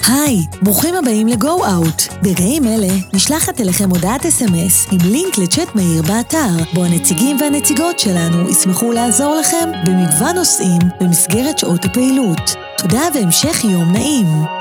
היי, ברוכים הבאים לגו אאוט. ברגעים אלה נשלחת אליכם הודעת SMS עם לינק לצ'אט מהיר באתר, בו הנציגים והנציגות שלנו ישמחו לעזור לכם במגוון נושאים במסגרת שעות הפעילות. תודה והמשך יום נעים.